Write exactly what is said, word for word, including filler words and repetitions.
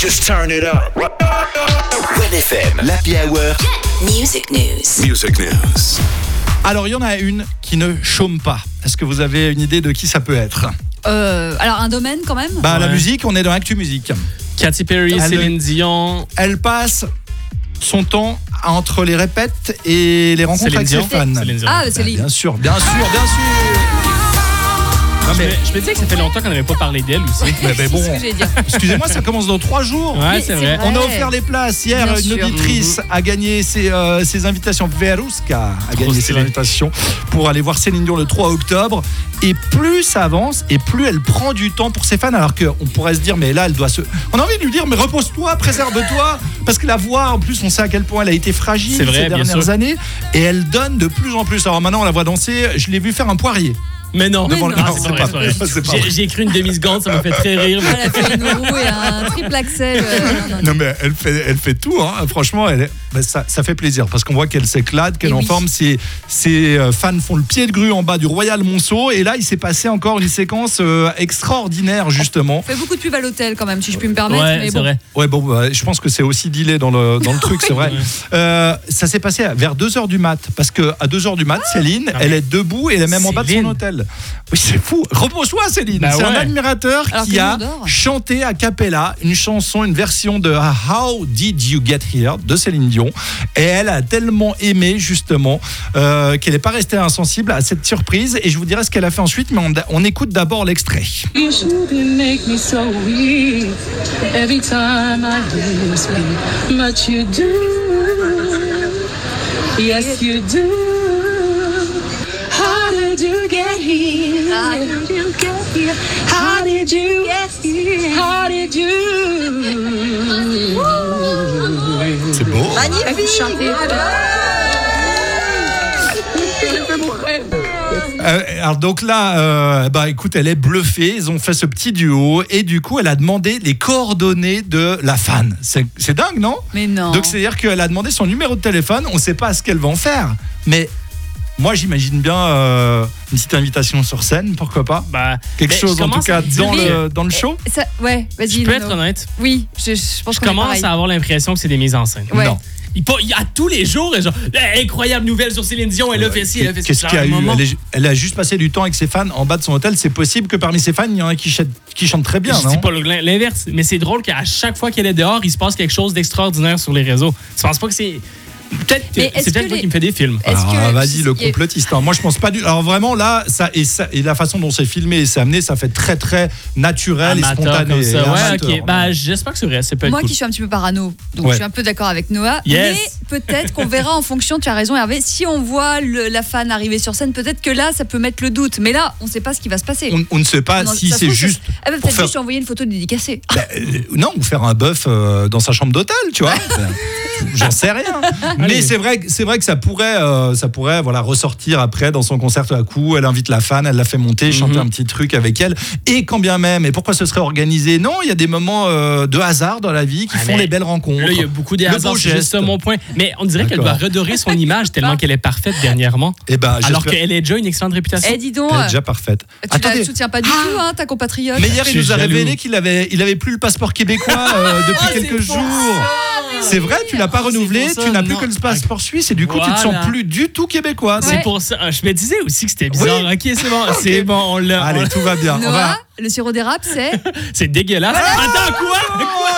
Just turn it up. Red F M, l'Happy Hour. Music News. Music News. Alors, il y en a une qui ne chôme pas. Est-ce que vous avez une idée de qui ça peut être ? Euh, alors, un domaine quand même ? Bah, Ouais. la musique, on est dans Actu Musique. Katy Perry, Elle- Céline Dion. Elle passe son temps entre les répètes et les rencontres Céline avec ses Dion. fans. Céline Dion. Ah, Bah, Céline. bien sûr, bien sûr, bien sûr. Non, Je mais, me, je me disais que ça fait longtemps qu'on n'avait pas parlé d'elle aussi. mais, mais bon, C'est ce que j'allais dire. excusez-moi, ça commence dans trois jours. Ouais, Oui, c'est c'est vrai. vrai. On a offert les places hier. Bien Une sûr. auditrice a gagné ses, euh, ses invitations. Veruska a gagné ses stylé. invitations pour aller voir Céline Dion le trois octobre. Et plus ça avance et plus elle prend du temps pour ses fans. Alors qu'on pourrait se dire, mais là, elle doit se. On a envie de lui dire, mais repose-toi, préserve-toi. Parce que la voix, en plus, on sait à quel point elle a été fragile C'est vrai, ces bien dernières sûr. années. Et elle donne de plus en plus. Alors maintenant, on la voit danser. Je l'ai vu faire un poirier. Mais non, Devant le- Ah, non, c'est c'est pas pas vrai, vrai, c'est c'est pas vrai. vrai. J'ai, j'ai cru une demi-seconde, ça m'a fait très rire. mais- Elle a fait une roue et un triple axel. euh, non, non, non. Non mais elle fait, elle fait tout, hein. Franchement, elle est- ben, ça, ça fait plaisir parce qu'on voit qu'elle s'éclate, qu'elle Et est en oui. forme. Ses, ses euh, fans font le pied de grue en bas du Royal Monceau et là, il s'est passé encore une séquence euh, extraordinaire justement. Fait beaucoup de pub à l'hôtel quand même, si je puis me permettre. Ouais, mais c'est bon. vrai. Ouais, bon, bah, je pense que c'est aussi dealé dans le, dans le truc, c'est vrai. Euh, ça s'est passé vers deux heures du mat parce que à deux heures du mat, Céline, Ah, elle mais- est debout et elle est même en bas de son Céline. hôtel. Oui, c'est fou. Repose-toi, Céline. Bah c'est un ouais. admirateur Alors qui que a nous, on dort. chanté a cappella une chanson, une version de How Did You Get Here de Céline Dion. Et elle a tellement aimé justement euh, qu'elle n'est pas restée insensible à cette surprise. Et je vous dirai ce qu'elle a fait ensuite, mais on, on écoute d'abord l'extrait. You shouldn't make me so weak every time I hear you speak, but you do. Yes, you do. How did you get here? How did you get here? How did you get here? How did you? C'est beau. Vous chantez. Euh, alors donc là, euh, bah écoute, elle est bluffée. Ils ont fait ce petit duo et du coup, elle a demandé les coordonnées de la fan. C'est, c'est dingue, non ? Mais non. Donc c'est-à-dire qu'elle a demandé son numéro de téléphone. On ne sait pas ce qu'elle va en faire, mais moi j'imagine bien euh, une petite invitation sur scène, pourquoi pas ? Bah, Quelque mais chose je en tout commence cas à me dire dans que- le dans le show. Ça, ouais, vas-y. Je peux Lano. être honnête. Oui, je, je pense Je qu'on est commence pareil. à avoir l'impression que c'est des mises en scène. Ouais. Non. Il, pas- il- à tous les jours, genre, hey, incroyable nouvelle sur Céline Dion, elle a fait ci, elle a fait ça. Qu'est-ce qu'il y a À un eu moment- elle, est- elle a juste passé du temps avec ses fans en bas de son hôtel. C'est possible que parmi ses fans, il y en a qui chantent, qui chantent très bien, Je non ? dis pas l'inverse, mais c'est drôle qu'à chaque fois qu'elle est dehors, il se passe quelque chose d'extraordinaire sur les réseaux. Tu penses pas que c'est. Peut-être que Mais est-ce c'est peut-être que moi les- qui me fais des films. Est-ce Ah, que- vas-y, le il y a- complotiste. hein. Moi, je pense pas du. Alors vraiment, là, ça et, ça et la façon dont c'est filmé et c'est amené, ça fait très très naturel et Amateur spontané. comme ça. et Ouais, amateur. ok. Bah, j'espère que c'est vrai. C'est peut être Moi cool. qui suis un petit peu parano, donc Ouais. je suis un peu d'accord avec Noah. Yes. Mais peut-être qu'on verra en fonction, tu as raison Hervé, si on voit le- la fan arriver sur scène, peut-être que là, ça peut mettre le doute. Mais là, on ne sait pas ce qui va se passer. On, on ne sait pas Non, si ça se c'est trouve, ça- juste. Elle va pour peut-être faire- juste lui envoyer une photo dédicacée. Bah, euh, non, ou faire un bœuf euh, dans sa chambre d'hôtel, tu vois. Ben, J'en sais rien. Mais c'est vrai, que- c'est vrai que ça pourrait, euh, ça pourrait, voilà, ressortir après dans son concert tout à coup. Elle invite la fan, elle la fait monter, chanter un petit truc avec elle. Et quand bien même, et pourquoi ce serait organisé ? Non, il y a des moments euh, de hasard dans la vie qui Ah, font mais les belles rencontres. Là, il y a beaucoup de Le hasards, beau c'est juste geste. ça mon point. Mais on dirait qu'elle D'accord. doit redorer son image tellement qu'elle est parfaite dernièrement. Et ben, Alors j'espère- qu'elle est déjà une excellente réputation. Eh, dis donc, elle est déjà parfaite. tu ne Attendez. soutiens pas du tout, hein, ta compatriote. Mais hier, Je il nous suis a jaloux. révélé qu'il avait, il avait plus le passeport québécois euh, depuis Ah, quelques c'est pour jours. C'est vrai, tu l'as pas Ah, c'est renouvelé, pour ça, tu n'as non. plus que le passeport suisse et du coup, tu te Voilà. sens plus du tout québécois. C'est Ouais. pour ça. ah, Je me disais aussi que c'était bizarre. Ok, c'est bon. C'est bon, on l'a. on Allez, l'a- tout va bien. On Noah, va- le sirop d'érable, c'est C'est dégueulasse. Attends, quoi? Quoi?